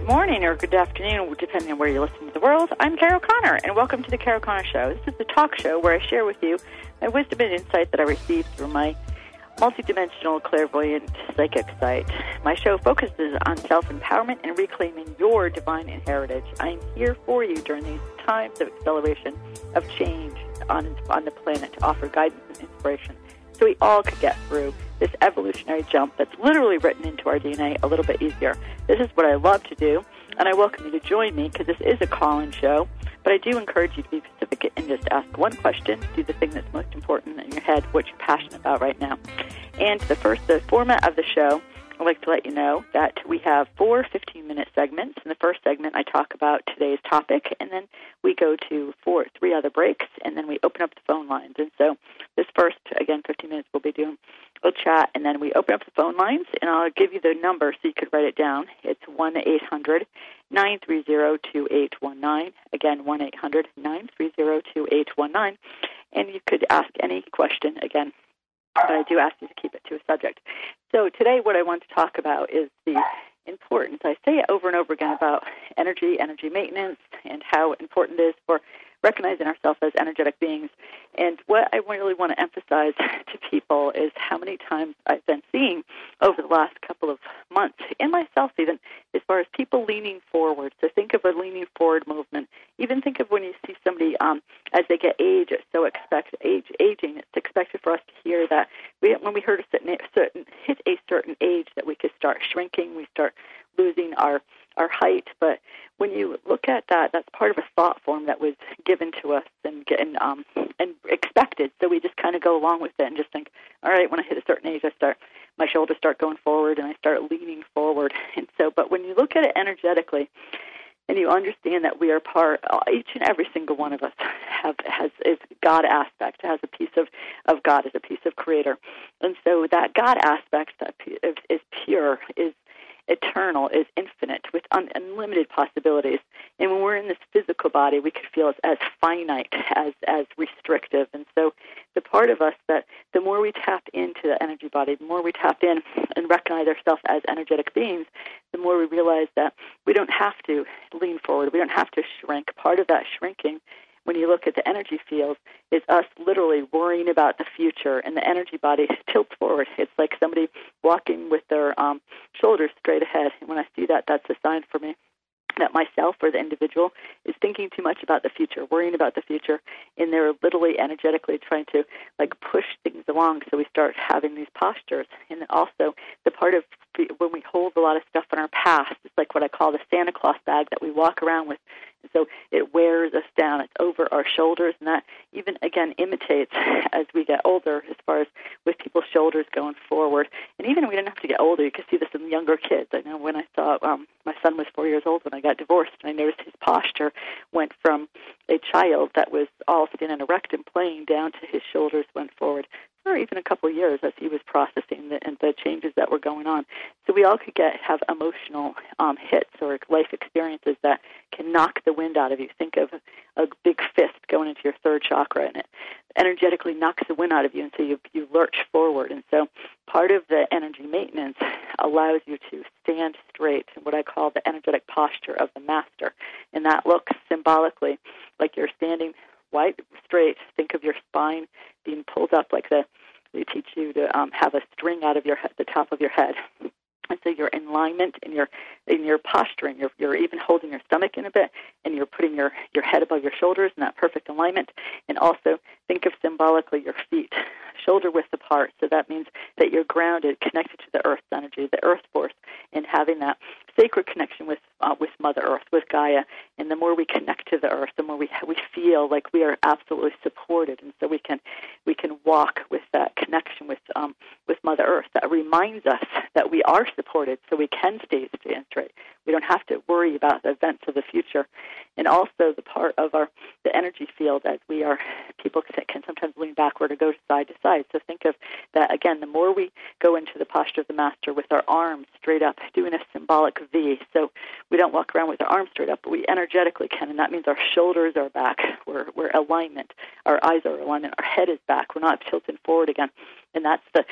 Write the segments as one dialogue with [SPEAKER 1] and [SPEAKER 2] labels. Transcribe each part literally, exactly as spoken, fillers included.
[SPEAKER 1] morning or good afternoon, depending on where you're listening to the world. I'm Carol Connor, and welcome to the Carol Connor Show. This is the talk show where I share with you my wisdom and insight that I received through my multidimensional clairvoyant psychic site. My show focuses on self-empowerment and reclaiming your divine heritage. I am here for you during these times of acceleration, of change on, on the planet to offer guidance and inspiration so we all could get through this evolutionary jump that's literally written into our D N A a little bit easier. This is what I love to do, and I welcome you to join me because this is a call-in show, but I do encourage you to be specific and just ask one question, do the thing that's most important in your head, what you're passionate about right now. And the first, the format of the show, I'd like to let you know that we have four fifteen-minute segments. In the first segment, I talk about today's topic, and then we go to four, three other breaks, and then we open up the phone lines. And so this first, again, fifteen minutes, we'll be doing a chat, and then we open up the phone lines, and I'll give you the number so you could write it down. It's one eight hundred nine three zero two eight one nine. Again, one eight hundred nine three zero two eight one nine. And you could ask any question, again, but I do ask you to keep it to a subject. So today what I want to talk about is the importance, I say it over and over again, about energy, energy maintenance, and how important it is for recognizing ourselves as energetic beings. And what I really want to emphasize to people is how many times I've been seeing over the last couple of months, and myself even, as far as people leaning forward. So think of a leaning forward movement. Even think of when you see somebody, um, as they get age, it's so expect, age, aging, it's expected for us to hear that we, when we heard a certain, certain, hit a certain age that we could start shrinking, we start losing our our height. But when you look at that, that's part of a thought form that was given to us and and, um, and expected. So we just kind of go along with it and just think, all right, when I hit a certain age, I start my shoulders start going forward and I start leaning forward. And so, but when you look at it energetically, and you understand that we are part, each and every single one of us have has is God aspect, has a piece of, of God, is a piece of Creator. And so that God aspect that is, is pure, is eternal, is infinite, with un- unlimited possibilities. And when we're in this physical body, we could feel as, as finite, as as restrictive. And so the part of us that the more we tap into the energy body, the more we tap in and recognize ourselves as energetic beings, the more we realize that we don't have to lean forward. We don't have to shrink. Part of that shrinking, when you look at the energy field, is us literally worrying about the future, and the energy body tilts forward. It's like somebody walking with their um, shoulders straight ahead. And when I see that, that's a sign for me that myself or the individual is thinking too much about the future, worrying about the future, and they're literally energetically trying to like push things along. So we start having these postures. And also the part of when we hold a lot of stuff in our past, it's like what I call the Santa Claus bag that we walk around with. And so it wears us down. It's over our shoulders, and that even, again, imitates as we get older as far as with people's shoulders going forward. And even we didn't have to get older. You can see this in younger kids. I know when I saw um, my son was four years old when I got divorced, and I noticed his posture went from a child that was all standing erect and playing down to his shoulders went forward for even a couple of years as he was processing the, and the changes that were going on. So we all could get have emotional um, hits or life experiences that can knock the wind out of you. Think of a big fist going into your third chakra, and it energetically knocks the wind out of you, and so you, you lurch forward. And so part of the energy maintenance allows you to stand straight in what I call the energetic posture of the master. And that looks symbolically like you're standing white straight. Think of your spine being pulled up like the they teach you to um, have a string out of your head, the top of your head. And so you're in alignment in your in your posturing. You're you're even holding your stomach in a bit, and you're putting your, your head above your shoulders in that perfect alignment. And also think of symbolically your feet shoulder width apart. So that means that you're grounded, connected to the earth's energy, the earth force, and having that sacred connection with uh, with Mother Earth, with Gaia. And the more we connect to the earth, the more we we feel like we are absolutely supported. And so we can we can walk with that connection with um, with Mother Earth. That reminds us that we are supported, so we can stay stand straight. We don't have to worry about the events of the future. And also the part of our the energy field, as we are, people can sometimes lean backward or go side to side. So think of that again. The more we go into the posture of the master with our arms straight up, doing a symbolic V. So we don't walk around with our arms straight up, but we energetically can, and that means our shoulders are back. We're we're alignment. Our eyes are alignment. Our head is back. We're not tilting forward again. And that's the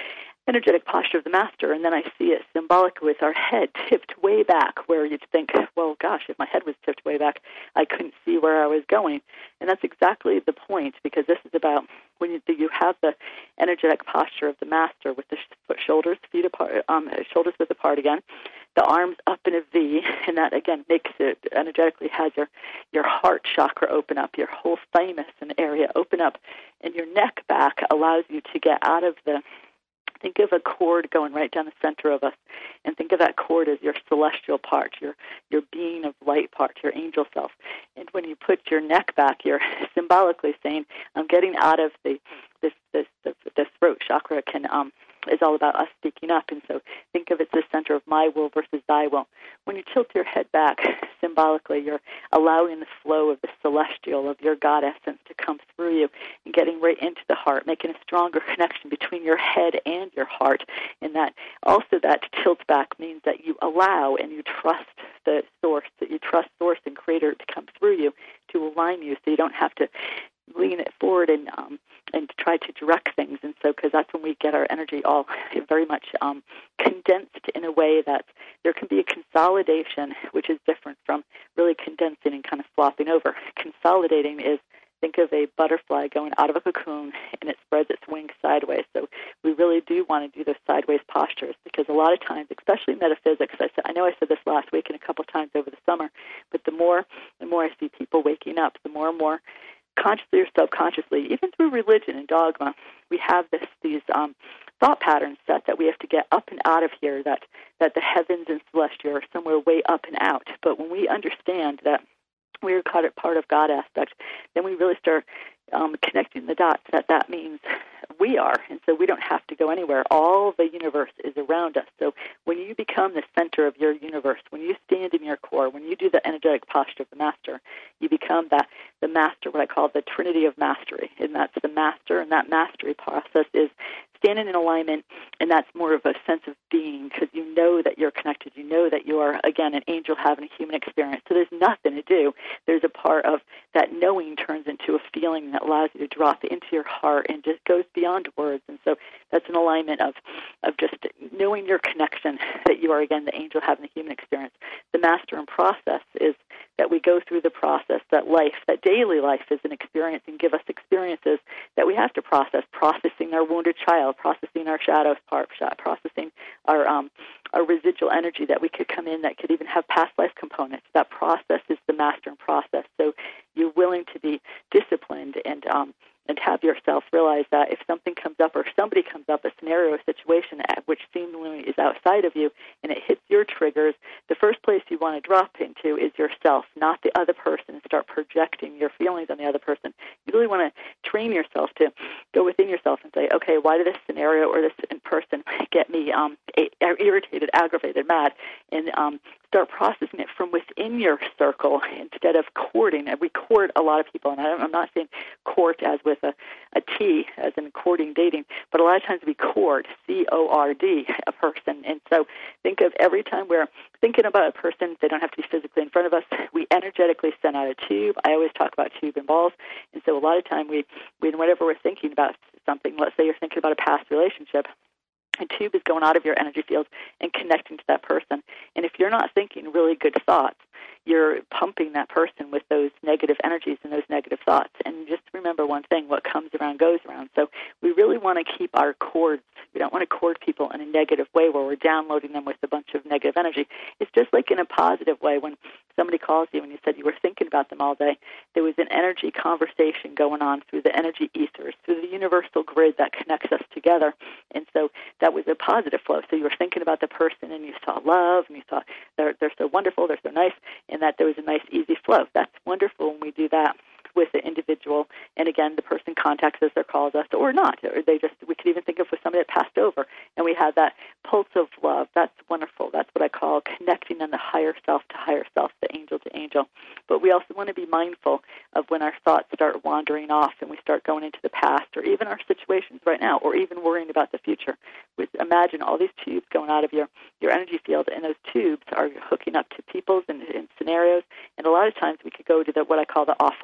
[SPEAKER 1] energetic posture of the master, and then I see it symbolic with our head tipped way back, where you'd think, well, gosh, if my head was tipped way back, I couldn't see where I was going. And that's exactly the point, because this is about when you, you have the energetic posture of the master with the sh- shoulders, feet apart, um, shoulders width apart again, the arms up in a V, and that, again, makes it energetically has your, your heart chakra open up, your whole thymus and area open up, and your neck back allows you to get out of the, think of a cord going right down the center of us, and think of that cord as your celestial part, your, your being of light part, your angel self. And when you put your neck back, you're symbolically saying, I'm getting out of the, this, this, the, the throat chakra can, um, is all about us speaking up. And so think of it as the center of my will versus thy will. When you tilt your head back, symbolically, you're allowing the flow of the celestial, of your God essence to come through you and getting right into the heart, making a stronger connection between your head and your heart. And that also that tilt back means that you allow and you trust the source, that you trust source and creator to come through you, to align you, so you don't have to lean it forward and um, and try to direct things. And so, because that's when we get our energy all very much um, condensed in a way that there can be a consolidation, which is different from really condensing and kind of flopping over. Consolidating is, think of a butterfly going out of a cocoon and it spreads its wings sideways. So we really do want to do those sideways postures, because a lot of times, especially metaphysics, I, said, I know I said this last week and a couple times over the summer, but the more and more I see people waking up, the more and more consciously or subconsciously, even through religion and dogma, we have this these um, thought patterns set that we have to get up and out of here, that, that the heavens and celestial are somewhere way up and out. But when we understand that we're part of God aspect, then we really start um, connecting the dots that that means we are. And so we don't have to go anywhere. All the universe is around us. So when you become the center of your universe, when you stand in your core, when you do the energetic posture of the master, you become that the master, what I call the trinity of mastery. And that's the master, and that mastery process is standing in alignment, and that's more of a sense of being, because you know that you're connected. You know that you are, again, an angel having a human experience. So there's nothing to do. There's a part of that knowing turns into a feeling that allows you to drop into your heart and just goes beyond words. And so that's an alignment of, of just knowing your connection, that you are, again, the angel having a human experience. The master and process is that we go through the process, that life, that daily life is an experience, and give us experiences that we have to process, processing our wounded child, processing our shadows part, processing our um, our residual energy that we could come in that could even have past life components. That process is the master and process. So you're willing to be disciplined and um, and have yourself realize that if something comes up or somebody comes up, a scenario, a situation which seemingly is outside of you, and it hits your triggers, the first place you want to drop into is yourself, not the other person, and start projecting your feelings on the other person. You really want to train yourself to go within yourself and say, okay, why did this scenario or this person get me um, irritated, aggravated, mad, and um, start processing it from within your circle instead of courting. And we court a lot of people, and I'm not saying court as with a, a T, as in courting, dating, but a lot of times we court, C O R D, a person. And so think of every time we're thinking about a person, they don't have to be physically in front of us, we energetically send out a tube. I always talk about tube and balls. And so a lot of time we, we whenever we're thinking about something, let's say you're thinking about a past relationship, a tube is going out of your energy field and connecting to that person. And if you're not thinking really good thoughts, you're pumping that person with those negative energies and those negative thoughts. And just remember one thing, what comes around goes around. So we really want to keep our cords. We don't want to cord people in a negative way where we're downloading them with a bunch of negative energy. It's just like in a positive way. When somebody calls you and you said you were thinking about them all day, there was an energy conversation going on through the energy ethers, through the universal grid that connects us together. And so that was a positive flow. So you were thinking about the person and you saw love and you saw they're, they're so wonderful, they're so nice, and that there was a nice, easy flow. That's wonderful when we do that with the individual. And again, the person contacts us or calls us or not. Or they just, we could even think of with somebody that passed over and we had that pulse of love. That's wonderful. That's what I call connecting on the higher self to higher self, the angel to angel. But we also want to be mindful of when our thoughts start wandering off and we start going into the past or even our situations right now or even worrying about the future. With, imagine all these tubes going out of your, your energy field, and those tubes are hooking up to people's and, and scenarios. And a lot of times we could go to the, what I call the awful awful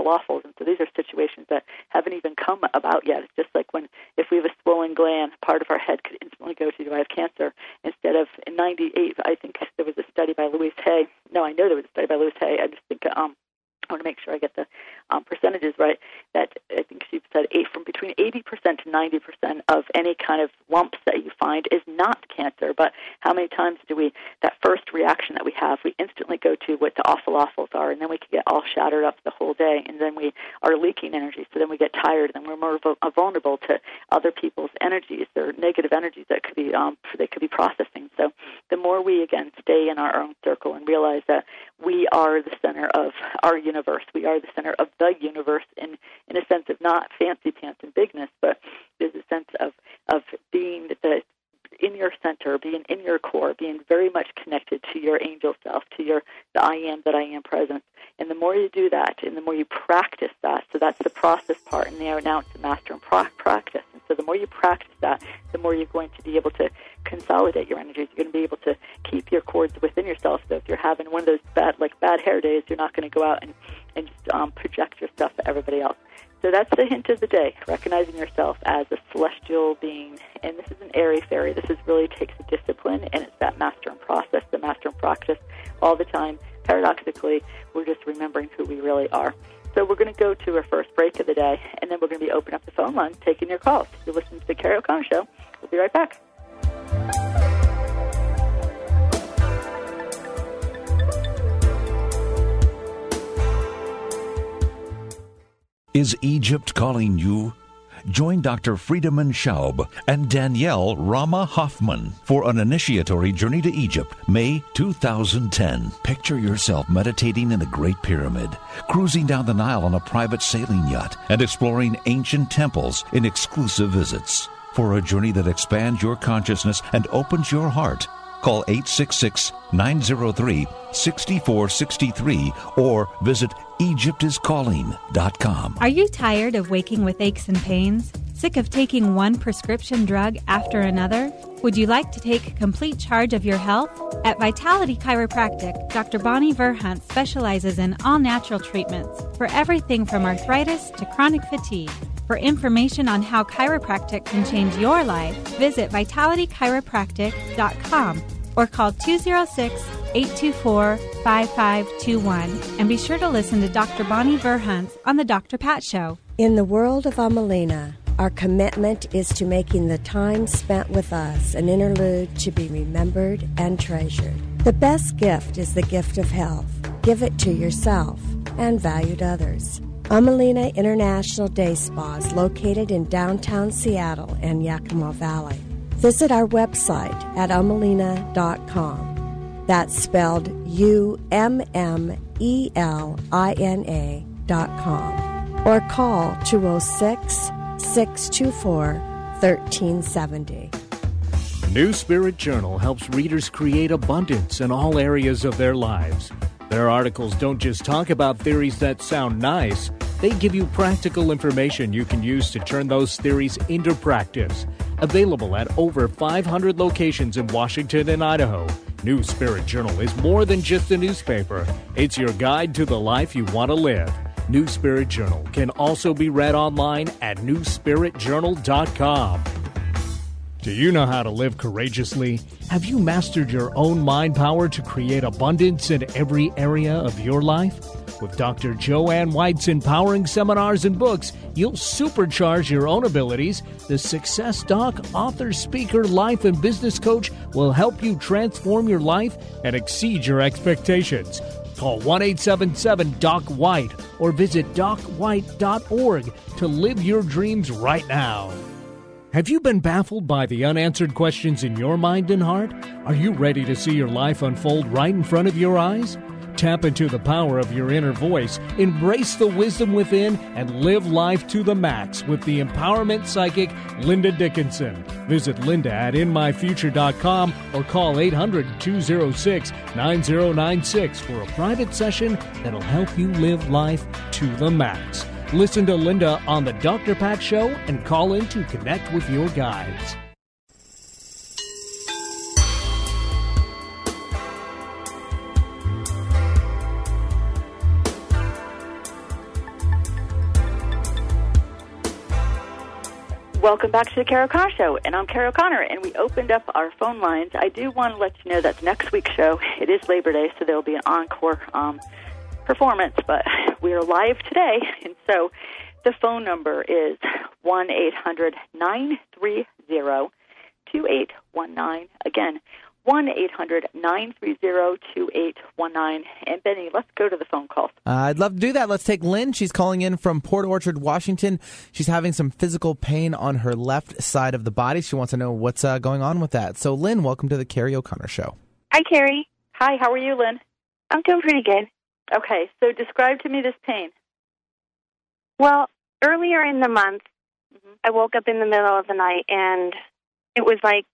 [SPEAKER 1] And so these are situations that haven't even come about yet. It's just like when, if we have a swollen gland, part of our head could instantly go to, do I have cancer? Instead of, in ninety-eight, I think there was a study by Louise Hay. No, I know there was a study by Louise Hay. I just think, um, I want to make sure I get the um, percentages right, that I think she said eight, from between eighty percent to ninety percent of any kind of lumps that you find is not cancer. But how many times do we, that first reaction that we have, we instantly go to what the awful awfuls are, and then we can get all shattered up the whole day, and then we are leaking energy, so then we get tired, and then we're more vulnerable to other people's energies, or negative energies that could be, um, they could be processing. So the more we, again, stay in our own circle and realize that we are the center of our universe, we are the center of the universe in, in a sense of not fancy pants and bigness, but there's a sense of, of being the in your center, being in your core, being very much connected to your angel self, to your the I am that I am presence. And the more you do that, and the more you practice that, so that's the process part, and now it's the master and pro- practice. And so the more you practice that, the more you're going to be able to consolidate your energies. You're going to be able to keep your cords within yourself. So if you're having one of those bad, like bad hair days, you're not going to go out and, and just um, project your stuff to everybody else. So that's the hint of the day, recognizing yourself as a celestial being. And this is an airy-fairy. This is really takes a discipline, and it's that master and process, the master and practice all the time. Paradoxically, we're just remembering who we really are. So we're going to go to our first break of the day, and then we're going to be opening up the phone line, taking your calls. You're listening to the Carrie O'Connor Show. We'll be right back.
[SPEAKER 2] Is Egypt calling you? Join Doctor Friedemann Schaub and Danielle Rama Hoffman for an initiatory journey to Egypt, May two thousand ten. Picture yourself meditating in the Great Pyramid, cruising down the Nile on a private sailing yacht, and exploring ancient temples in exclusive visits. For a journey that expands your consciousness and opens your heart, call eight six six, nine zero three, six four six three or visit egypt is calling dot com.
[SPEAKER 3] Are you tired of waking with aches and pains? Sick of taking one prescription drug after another? Would you like to take complete charge of your health? At Vitality Chiropractic, Doctor Bonnie Verhunt specializes in all-natural treatments for everything from arthritis to chronic fatigue. For information on how chiropractic can change your life, visit vitality chiropractic dot com or call two oh six, eight two four, five five two one. And be sure to listen to Doctor Bonnie Verhunt on The Doctor Pat Show.
[SPEAKER 4] In the world of Amelina, our commitment is to making the time spent with us an interlude to be remembered and treasured. The best gift is the gift of health. Give it to yourself and valued others. Amelina International Day Spa is located in downtown Seattle and Yakima Valley. Visit our website at umelina dot com. That's spelled U M M E L I N A dot com. Or call two oh six, six two four, one three seven oh.
[SPEAKER 5] New Spirit Journal helps readers create abundance in all areas of their lives. Their articles don't just talk about theories that sound nice. They give you practical information you can use to turn those theories into practice. Available at over five hundred locations in Washington and Idaho, New Spirit Journal is more than just a newspaper. It's your guide to the life you want to live. New Spirit Journal can also be read online at new spirit journal dot com. Do you know how to live courageously? Have you mastered your own mind power to create abundance in every area of your life? With Doctor Joanne White's empowering seminars and books, you'll supercharge your own abilities. The Success Doc, author, speaker, life, and business coach will help you transform your life and exceed your expectations. Call one eight seven seven, D O C, White or visit doc white dot org to live your dreams right now. Have you been baffled by the unanswered questions in your mind and heart? Are you ready to see your life unfold right in front of your eyes? Tap into the power of your inner voice, embrace the wisdom within, and live life to the max with the empowerment psychic, Linda Dickinson. Visit Linda at in my future dot com or call eight hundred, two oh six, nine oh nine six for a private session that'll help you live life to the max. Listen to Linda on The Doctor Pat Show and call in to connect with your guides.
[SPEAKER 1] Welcome back to the Carol Connor Show, and I'm Carol Connor, and we opened up our phone lines. I do want to let you know that next week's show, it is Labor Day, so there will be an encore um, performance, but we are live today, and so the phone number is one eight hundred nine three zero two eight one nine. Again, one eight hundred nine three zero two eight one nine. And Benny, let's go to the phone calls.
[SPEAKER 6] Uh, I'd love to do that. Let's take Lynn. She's calling in from Port Orchard, Washington. She's having some physical pain on her left side of the body. She wants to know what's uh, going on with that. So, Lynn, welcome to the Carrie O'Connor Show.
[SPEAKER 7] Hi, Carrie.
[SPEAKER 1] Hi, how are you, Lynn?
[SPEAKER 7] I'm doing pretty good.
[SPEAKER 1] Okay, so describe to me this pain.
[SPEAKER 7] Well, earlier in the month,
[SPEAKER 1] Mm-hmm.
[SPEAKER 7] I woke up in the middle of the night, and it was like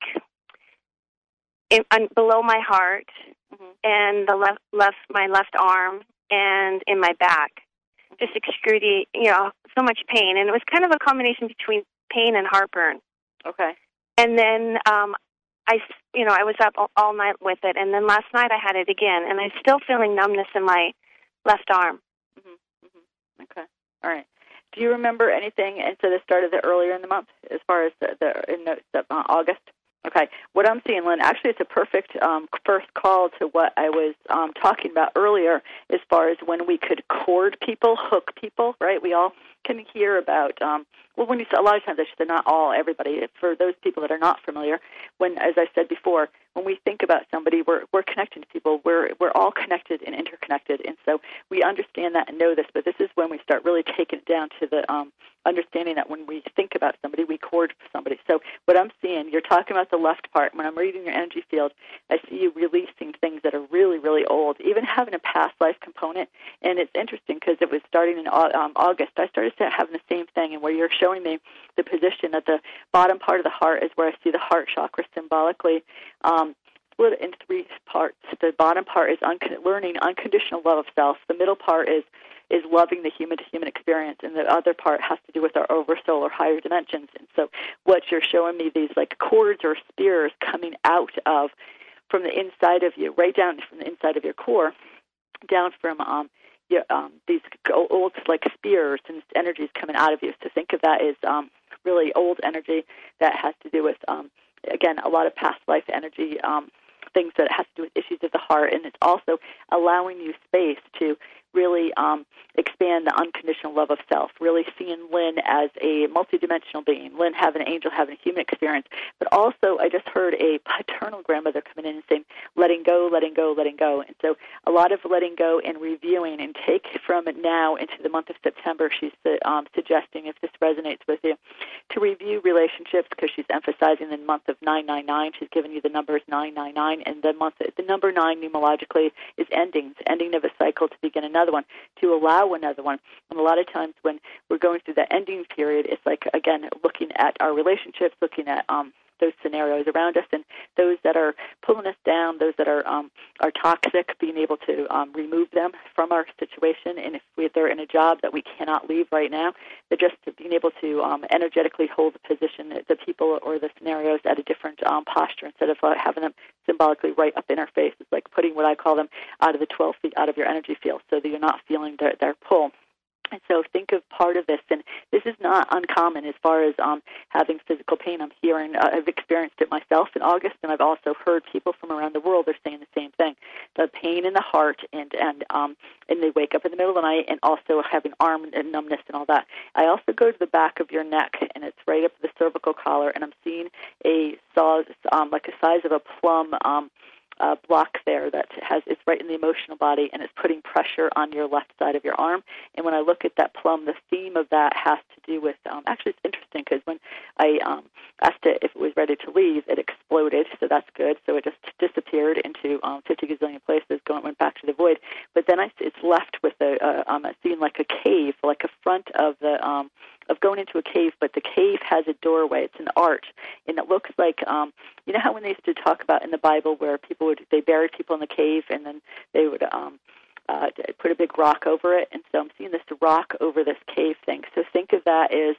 [SPEAKER 7] it, un, below my heart,
[SPEAKER 1] Mm-hmm.
[SPEAKER 7] and the left, left, my left arm, and in my back. Just excruciating, you know, so much pain, and it was kind of a combination between pain and heartburn.
[SPEAKER 1] Okay.
[SPEAKER 7] And then um, I, you know, I was up all, all night with it, and then last night I had it again, and I'm still feeling numbness in my left arm.
[SPEAKER 1] Mm-hmm. Mm-hmm. Okay. All right. Do you remember anything, and so this started the earlier in the month, as far as the, the in the, uh, August? Okay. What I'm seeing, Lynn, actually it's a perfect um, first call to what I was um, talking about earlier as far as when we could cord people, hook people, right? We all can hear about, um, well, when you say, a lot of times I should say not all, everybody, for those people that are not familiar, when, as I said before, when we think about somebody, we're we're connecting to people. We're we're all connected and interconnected, and so we understand that and know this. But this is when we start really taking it down to the um, understanding that when we think about somebody, we cord somebody. So what I'm seeing, you're talking about the left part. When I'm reading your energy field, I see you releasing things that are really, really old, even having a past life component. And it's interesting because it was starting in um, August. I started having the same thing, and where you're showing me the position at the bottom part of the heart is where I see the heart chakra symbolically. Um, split in three parts. The bottom part is un- learning unconditional love of self. The middle part is is loving the human-to-human experience, and the other part has to do with our oversoul or higher dimensions. And so what you're showing me, these like cords or spears coming out of, from the inside of you, right down from the inside of your core, down from um, your, um, these old like spears and energies coming out of you. So think of that as um, really old energy that has to do with, um, again, a lot of past life energy, um, things that has to do with issues of the heart, and it's also allowing you space to really um, expand the unconditional love of self, really seeing Lynn as a multidimensional being, Lynn having an angel, having a human experience, but also I just heard a paternal grandmother coming in and saying, letting go, letting go, letting go. And so a lot of letting go and reviewing, and take from now into the month of September, she's um, suggesting, if this resonates with you, to review relationships, because she's emphasizing the month of nine nine nine. She's giving you the numbers nine nine nine, and the month, the number nine numerologically is endings, ending of a cycle to begin another one, to allow another one. And a lot of times when we're going through that ending period, it's like, again, looking at our relationships, looking at um, those scenarios around us, and those that are pulling us down, those that are um, are toxic, being able to um, remove them from our situation. And if we, they're in a job that we cannot leave right now, they're just being able to um, energetically hold the position, the people or the scenarios at a different um, posture, instead of uh, having them symbolically right up in our face. It's like putting what I call them out of the twelve feet out of your energy field, so that you're not feeling their, their pull. And so think of part of this, and this is not uncommon as far as um, having physical pain. I'm hearing, uh, I've experienced it myself in August, and I've also heard people from around the world are saying the same thing. The pain in the heart, and and um, and they wake up in the middle of the night, and also having arm and numbness and all that. I also go to the back of your neck, and it's right up the cervical collar, and I'm seeing a saw, um, like a size of a plum, um, Uh, block there that has it's right in the emotional body, and it's putting pressure on your left side of your arm. And when I look at that plum, the theme of that has to do with, um, actually it's interesting because when I um, asked it if it was ready to leave, it exploded, so that's good. So it just disappeared into um, fifty gazillion places, going went back to the void. But then I, it's left with a, uh, um, a scene like a cave, like a front of the um, of going into a cave, but the cave has a doorway. It's an arch, and it looks like, um, you know how when they used to talk about in the Bible where people would, they buried people in the cave, and then they would um, uh, put a big rock over it, and so I'm seeing this rock over this cave thing. So think of that as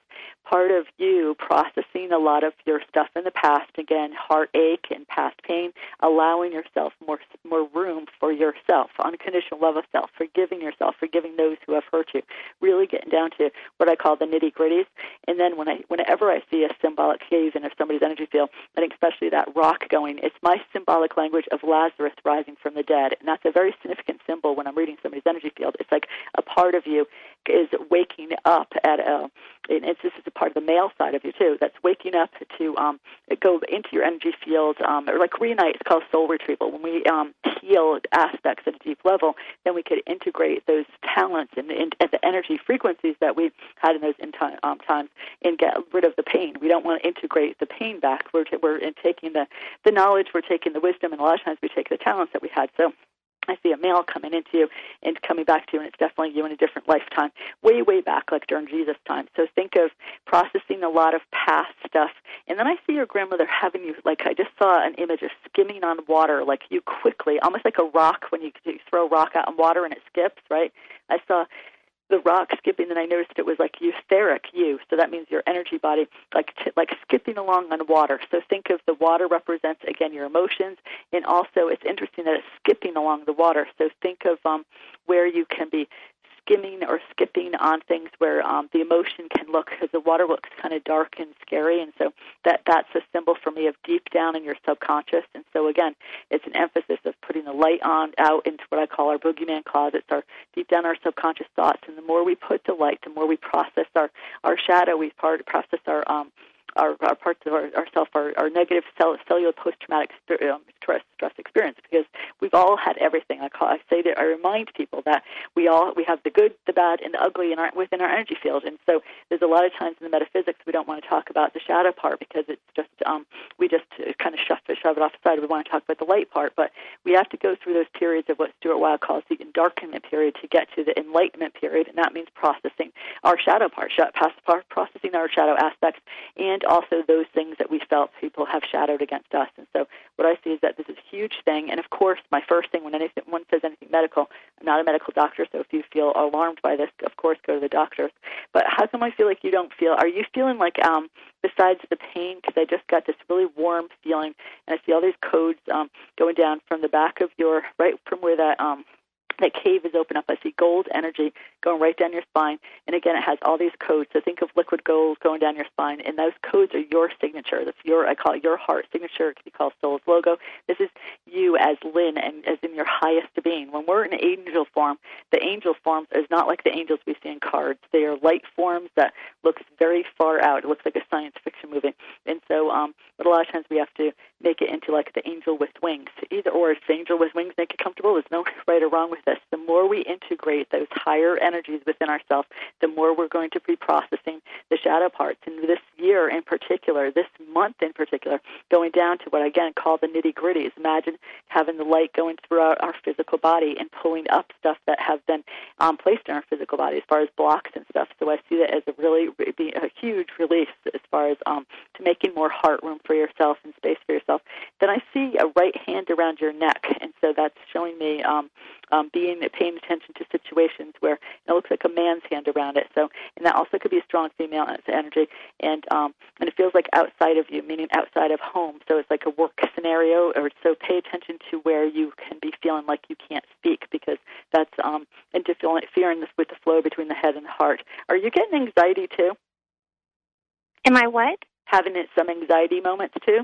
[SPEAKER 1] part of you processing a lot of your stuff in the past, again, heartache and past pain, allowing yourself more more room for yourself, unconditional love of self, forgiving yourself, forgiving those who have hurt you, really getting down to what I call the nitty-gritties. And then when I, whenever I see a symbolic cave in somebody's energy field, I think especially that rock going, it's my symbolic language of Lazarus rising from the dead. And that's a very significant symbol when I'm reading somebody's energy field. It's like a part of you is waking up at a, and it's, this is a part of the male side of you too, that's waking up to um, go into your energy field, um, or like reunite. It's called soul retrieval. When we um, heal aspects at a deep level, then we could integrate those talents and, and, and the energy frequencies that we had in those in time, um, times and get rid of the pain. We don't want to integrate the pain back. We're, t- we're in taking the, the knowledge, we're taking the wisdom, and a lot of times we take the talents that we had. So I see a male coming into you and coming back to you, and it's definitely you in a different lifetime, way, way back, like during Jesus' time. So think of processing a lot of past stuff. And then I see your grandmother having you, like I just saw an image of skimming on water, like you quickly, almost like a rock when you, you throw a rock out in water and it skips, right? I saw the rock skipping, and I noticed it was like eutheric you, so that means your energy body, like t- like skipping along on water. So think of the water represents, again, your emotions, and also it's interesting that it's skipping along the water. So think of um, where you can be skimming or skipping on things where um, the emotion can look, because the water looks kind of dark and scary, and so that that's a symbol for me of deep down in your subconscious. And so again, it's an emphasis of putting the light on out into what I call our boogeyman closets, our deep down our subconscious thoughts. And the more we put the light, the more we process our our shadow, we part, process our um our, our parts of our, ourself, our, our negative cell, cellular post-traumatic um, stress, stress experience, because we've all had everything. I call, I say that I remind people that we all we have the good, the bad, and the ugly in our within our energy field. And so there's a lot of times in the metaphysics we don't want to talk about the shadow part, because it's just um, we just kind of shove it, shove it off the side. We want to talk about the light part, but we have to go through those periods of what Stuart Wilde calls the endarkenment period to get to the enlightenment period, and that means processing our shadow part, processing our shadow aspects, and also those things that we felt people have shadowed against us. And so what I see is that this is a huge thing. And of course, my first thing when anyone says anything medical, I'm not a medical doctor, so if you feel alarmed by this, of course, go to the doctors. But how come I feel like you don't feel? Are you feeling like, um, besides the pain, because I just got this really warm feeling, and I see all these codes um, going down from the back of your, right from where that um, that cave is open up. I see gold energy going right down your spine. And again, it has all these codes. So think of liquid gold going down your spine. And those codes are your signature. That's your, I call it your heart signature. It could be called soul's logo. This is you as Lynn and as in your highest being. When we're in angel form, the angel form is not like the angels we see in cards. They are light forms that looks very far out. It looks like a science fiction movie. And so, um, but a lot of times we have to make it into like the angel with wings. Either or, it's the angel with wings make it comfortable. There's no right or wrong with this. The more we integrate those higher energies within ourselves, the more we're going to be processing the shadow parts. And this year in particular, this month in particular, going down to what I again call the nitty-gritties. Imagine having the light going throughout our physical body and pulling up stuff that have been um, placed in our physical body as far as blocks and stuff. So I see that as a really a huge release as far as um, to making more heart room for yourself and space for yourself. Then I see a right hand around your neck, and so that's showing me um, um, being paying attention to situations where it looks like a man's hand around it. So, and that also could be a strong female energy, and um, and it feels like outside of you, meaning outside of home. So it's like a work scenario, or so pay attention to where you can be feeling like you can't speak, because that's um, interfering with the flow between the head and the heart. Are you getting anxiety too?
[SPEAKER 7] Am I what?
[SPEAKER 1] Having some anxiety moments too?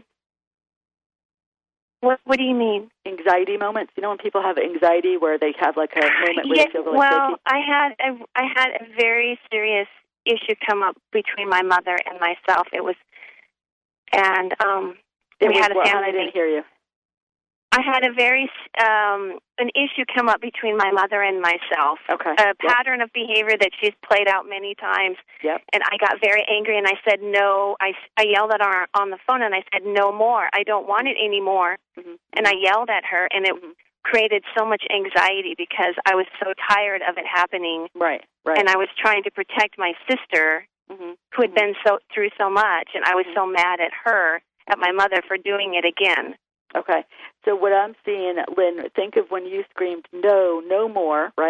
[SPEAKER 7] What What do you mean?
[SPEAKER 1] Anxiety moments. You know when people have anxiety where they have like a moment where
[SPEAKER 7] yes,
[SPEAKER 1] they feel really
[SPEAKER 7] well,
[SPEAKER 1] shaky?
[SPEAKER 7] I had a, I had a very serious issue come up between my mother and myself. It was, and um,
[SPEAKER 1] it
[SPEAKER 7] we
[SPEAKER 1] was,
[SPEAKER 7] had a
[SPEAKER 1] well,
[SPEAKER 7] family.
[SPEAKER 1] I didn't hear you.
[SPEAKER 7] I had a very um, an issue come up between my mother and myself.
[SPEAKER 1] Okay.
[SPEAKER 7] A
[SPEAKER 1] Yep.
[SPEAKER 7] pattern of behavior that she's played out many times.
[SPEAKER 1] Yep.
[SPEAKER 7] And I got very angry, and I said no. I, I yelled at her on the phone, and I said no more. I don't want it anymore.
[SPEAKER 1] Mm-hmm.
[SPEAKER 7] And I yelled at her, and it mm-hmm. created so much anxiety because I was so tired of it happening.
[SPEAKER 1] Right. Right.
[SPEAKER 7] And I was trying to protect my sister,
[SPEAKER 1] mm-hmm.
[SPEAKER 7] who had been so through so much, and I was
[SPEAKER 1] mm-hmm.
[SPEAKER 7] so mad at her, at my mother, for doing it again.
[SPEAKER 1] Okay. So what I'm seeing, Lynn, think of when you screamed, no, no more, right?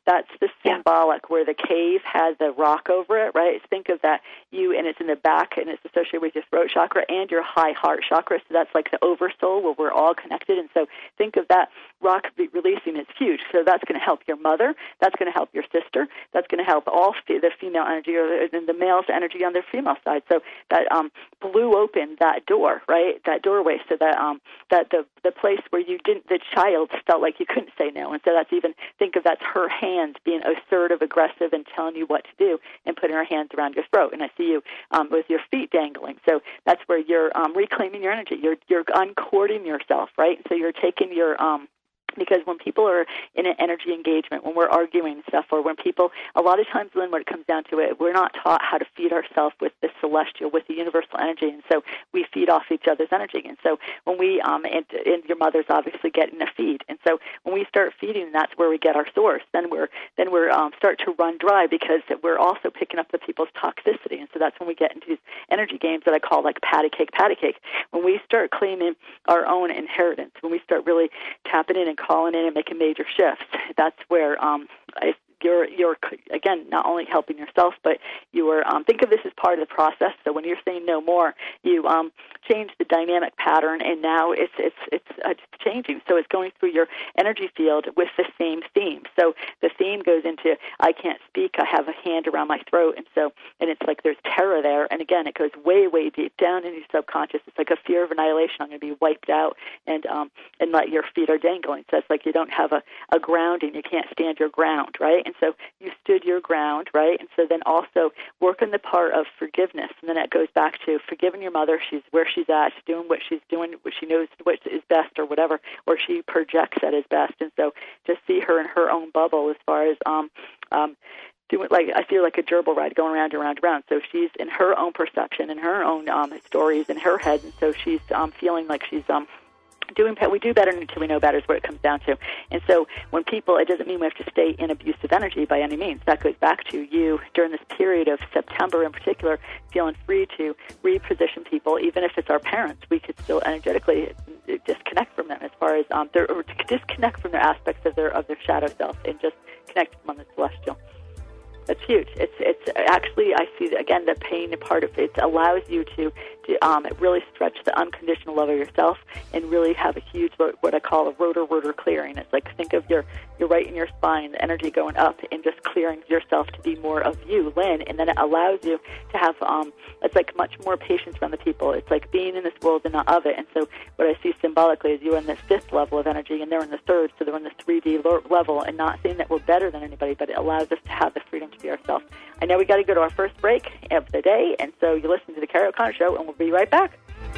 [SPEAKER 1] that's the symbolic where the cave has the rock over it, right? Think of that, you, and it's in the back, and it's associated with your throat chakra and your high heart chakra, so that's like the oversoul where we're all connected, and so think of that rock be releasing. It's huge, so that's going to help your mother, that's going to help your sister, that's going to help all fe- the female energy, or the, the male's energy on their female side, so that um, blew open that door, right, that doorway, so that um, that the the place where you didn't, the child felt like you couldn't say no, and so that's even, think of that's her hands being assertive, aggressive, and telling you what to do, and putting her hands around your throat, and I see you um, with your feet dangling, so that's where you're um, reclaiming your energy, you're you're uncording yourself, right, so you're taking your um, because when people are in an energy engagement, when we're arguing and stuff, or when people, a lot of times, Lynn, when it comes down to it, we're not taught how to feed ourselves with the celestial, with the universal energy, and so we feed off each other's energy. And so when we, um, and, and your mother's obviously getting a feed, and so when we start feeding, that's where we get our source. Then we're, then we're um, start to run dry because we're also picking up the people's toxicity, and so that's when we get into these energy games that I call like patty cake, patty cake. When we start claiming our own inheritance, when we start really tapping in and calling in and making major shifts, that's where um, I, you're, you're, again, not only helping yourself, but you are, um, think of this as part of the process. So when you're saying no more, you um, change the dynamic pattern, and now it's it's it's, uh, it's changing. So it's going through your energy field with the same theme. So the theme goes into, I can't speak, I have a hand around my throat, and so, and it's like there's terror there, and again, it goes way, way deep down in your subconscious. It's like a fear of annihilation. I'm going to be wiped out, and um, and let your feet are dangling. So it's like you don't have a, a grounding. You can't stand your ground, right? And so you stood your ground, right? And so then also work on the part of forgiveness, and then it goes back to forgiving your mother. She's where she's at. She's doing what she's doing, what she knows what is best, or whatever, or she projects that as best. And so just see her in her own bubble as far as um, um, doing, like, I feel like a gerbil ride going around and around and around. So she's in her own perception, in her own um, stories in her head, and so she's um, feeling like she's um, doing, we do better until we know better is what it comes down to. And so when people, it doesn't mean we have to stay in abusive energy by any means. That goes back to you during this period of September in particular, feeling free to reposition people, even if it's our parents. We could still energetically disconnect from them as far as um, their, or disconnect from their aspects of their of their shadow self and just connect them on the celestial. That's huge. It's it's actually, I see, again, the pain part of it allows you to, to um, really stretch the unconditional love of yourself and really have a huge, what I call a rotor-rotor clearing. It's like, think of your, you're right in your spine, the energy going up and just clearing yourself to be more of you, Lynn, and then it allows you to have, um, it's like much more patience from the people. It's like being in this world and not of it. And so what I see symbolically is you're in this fifth level of energy and they're in the third, so they're in this three D level, and not saying that we're better than anybody, but it allows us to have the freedom to be ourselves. I know we got to go to our first break of the day, and so you listen to the Carrie O'Connor Show, and we'll be right back.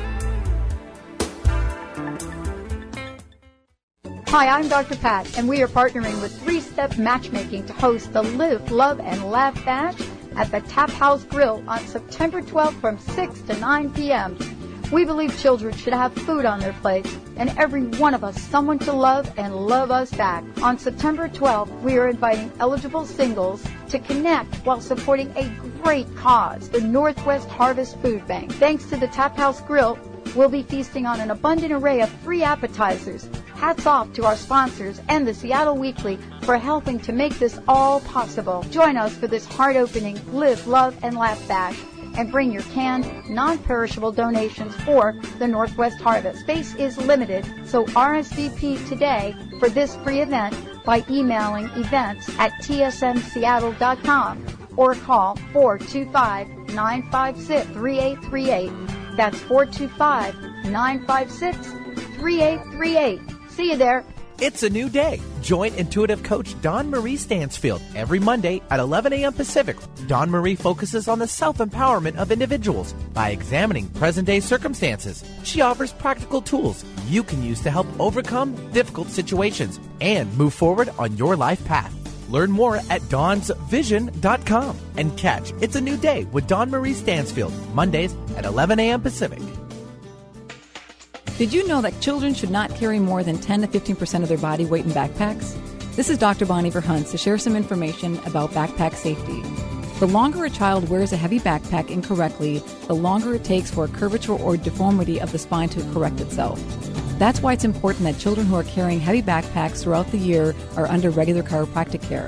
[SPEAKER 8] Hi, I'm Doctor Pat, and we are partnering with Three Step Matchmaking to host the Live, Love, and Laugh Bash at the Tap House Grill on September twelfth from six to nine p.m. We believe children should have food on their plates, and every one of us someone to love and love us back. On September twelfth, we are inviting eligible singles to connect while supporting a great cause, the Northwest Harvest Food Bank. Thanks to the Tap House Grill, we'll be feasting on an abundant array of free appetizers. Hats off to our sponsors and the Seattle Weekly for helping to make this all possible. Join us for this heart-opening Live, Love, and Laugh Bash, and bring your canned, non-perishable donations for the Northwest Harvest. Space is limited, so R S V P today for this free event by emailing events at t s m seattle dot com or call four two five, nine five six, three eight three eight. That's four two five, nine five six, three eight three eight. See you there.
[SPEAKER 6] It's a new day. Join intuitive coach Dawn Marie Stansfield every Monday at eleven a.m. Pacific. Dawn Marie focuses on the self-empowerment of individuals by examining present-day circumstances. She offers practical tools you can use to help overcome difficult situations and move forward on your life path. Learn more at dawns vision dot com and catch It's a New Day with Dawn Marie Stansfield, Mondays at eleven a.m. Pacific.
[SPEAKER 9] Did you know that children should not carry more than ten to fifteen percent of their body weight in backpacks? This is Doctor Bonnie Verhunts to share some information about backpack safety. The longer a child wears a heavy backpack incorrectly, the longer it takes for a curvature or deformity of the spine to correct itself. That's why it's important that children who are carrying heavy backpacks throughout the year are under regular chiropractic care.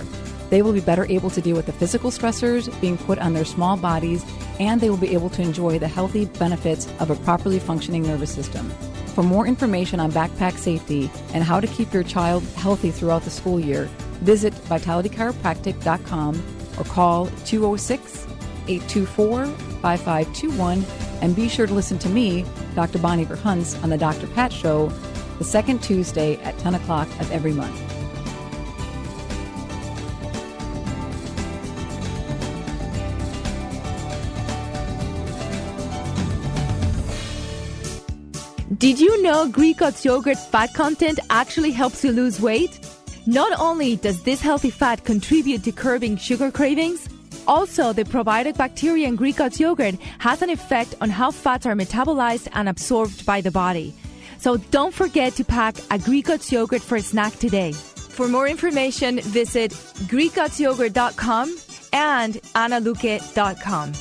[SPEAKER 9] They will be better able to deal with the physical stressors being put on their small bodies, and they will be able to enjoy the healthy benefits of a properly functioning nervous system. For more information on backpack safety and how to keep your child healthy throughout the school year, visit vitality chiropractic dot com or call two oh six, eight two four, five five two one, and be sure to listen to me, Doctor Bonnie Verhunts, on the Doctor Pat Show, the second Tuesday at ten o'clock of every month.
[SPEAKER 10] Did you know Greek God's yogurt fat content actually helps you lose weight? Not only does this healthy fat contribute to curbing sugar cravings, also the probiotic bacteria in Greek God's yogurt has an effect on how fats are metabolized and absorbed by the body. So don't forget to pack a Greek God's yogurt for a snack today. For more information, visit greek gods yogurt dot com and anna luque dot com.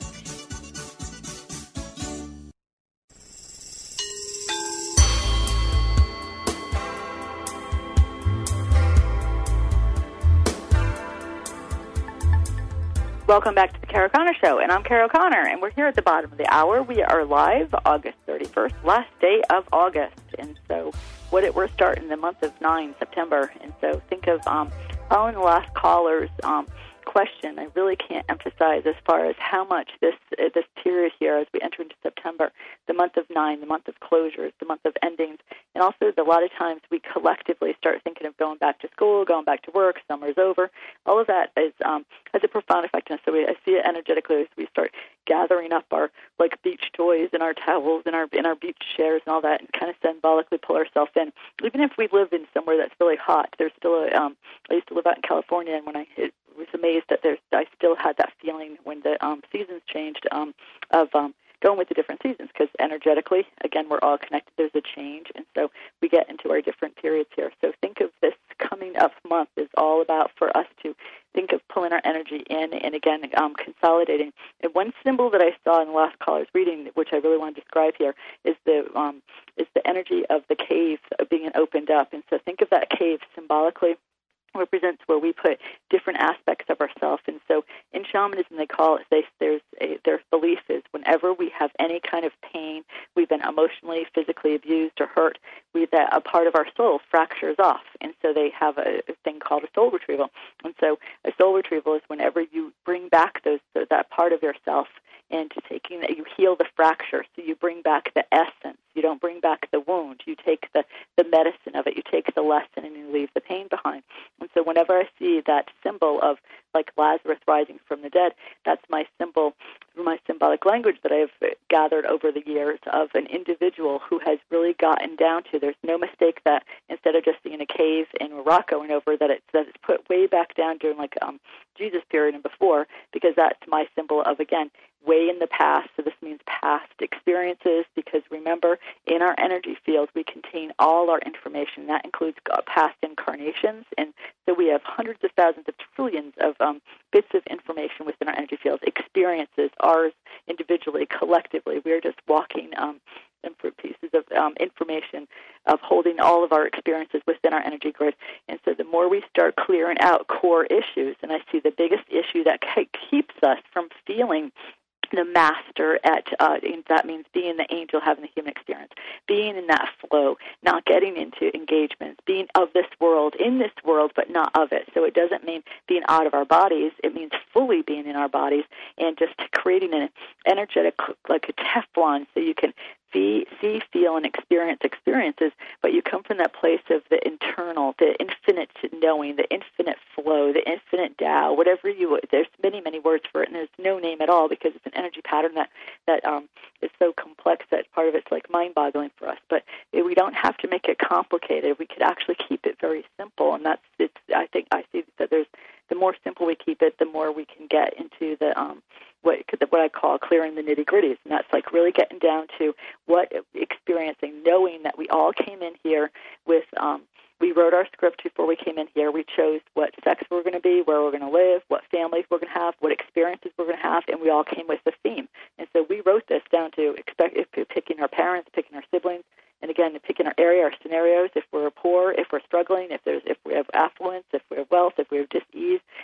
[SPEAKER 1] Welcome back to the Carol Connor Show, and I'm Carol Connor, and we're here at the bottom of the hour. We are live August thirty-first, last day of August, and so what it, we're starting the month of nine, September, and so think of um, following the last caller's um, question. I really can't emphasize as far as how much this uh, this period here, as we enter into September, the month of nine, the month of closures, the month of endings, and also a lot of times we collectively start thinking of going back to school, going back to work, summer's over. All of that is um, has a profound effect on us. So we, I see it energetically as we start gathering up our like beach toys and our towels and our in our beach chairs and all that, and kind of symbolically pull ourselves in. Even if we live in somewhere that's really hot, there's still a. Um, I used to live out in California, and when I it was amazed that there's, I still had that feeling when the um, seasons changed um, of. Um, going with the different seasons, because energetically, again, we're all connected. There's a change, and so we get into our different periods here. So think of this coming up month is all about for us to think of pulling our energy in and, again, um, consolidating. And one symbol that I saw in the last caller's reading, which I really want to describe here, is the um, is the energy of the cave being opened up. And so think of that cave symbolically represents where we put different aspects of ourselves. And so in shamanism, they call it, they, there's a, their belief is whenever we have any kind of pain, we've been emotionally, physically abused or hurt, we that a part of our soul fractures off. And so they have a, a thing called a soul retrieval. And so a soul retrieval is whenever you bring back those that part of yourself and to taking that, you heal the fracture. So you bring back the essence. You don't bring back the wound. You take the, the medicine of it. You take the lesson and you leave the pain behind. And so whenever I see that symbol of like Lazarus rising from the dead, that's my symbol, my symbolic language that I've gathered over the years of an individual who has really gotten down to, there's no mistake that instead of just seeing a cave in a rock going over, that it's, that it's put way back down during like um, Jesus period and before, because that's my symbol of, again, way in the past. So this means past experiences, because remember, in our energy field, we contain all our information. That includes past incarnations. And so we have hundreds of thousands of trillions of um, bits of information within our energy fields, experiences, ours individually, collectively. We're just walking um, for pieces of um, information of holding all of our experiences within our energy grid. And so the more we start clearing out core issues, and I see the biggest issue that keeps us from feeling the master at, uh, that means being the angel, having the human experience, being in that flow, not getting into engagements, being of this world, in this world, but not of it. So it doesn't mean being out of our bodies. It means fully being in our bodies and just creating an energetic, like a Teflon, so you can see, see, feel, and experience experiences, but you come from that place of the internal, the infinite knowing, the infinite flow, the infinite Tao, whatever you, there's many, many words for it, and there's no name at all because it's an energy pattern that, that um, is so complex that part of it's like mind-boggling for us. But we don't have to make it complicated. We could actually keep it very simple, and that's, it's, I think I see that there's, the more simple we keep it, the more we can get into the um, what what I call clearing the nitty-gritties, and that's like really getting down to what experiencing, knowing that we all came in here with, um, we wrote our script before we came in here. We chose what sex we're going to be, where we're going to live, what families we're going to have, what experiences we're going to have, and we all came with the theme. And so we wrote this down to expect, if picking our parents, picking our siblings, and again, picking our area, our scenarios, if we're poor, if we're struggling, if there's, if we have affluence, if we have wealth, if we have dis-ease,